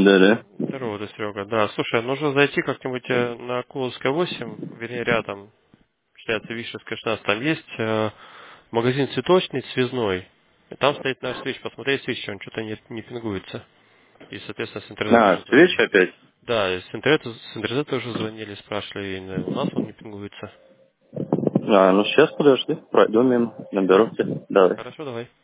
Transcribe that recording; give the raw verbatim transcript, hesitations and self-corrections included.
Да-да. Здорово, да, Серега. Да, слушай, нужно зайти как-нибудь э, на Куловская восемь, вернее, рядом, считается Вишерская шестнадцать. Там есть э, магазин цветочный, связной. И там стоит наш свич. Посмотри свич, он что-то не, не пингуется. И, соответственно, с интернета А, тоже свечи звонили. опять? Да, и с интернета, с интернета тоже звонили, спрашивали, и у нас он не пингуется. А, ну сейчас подожди, пройду мимо, наберу тебя. Давай. Хорошо, давай.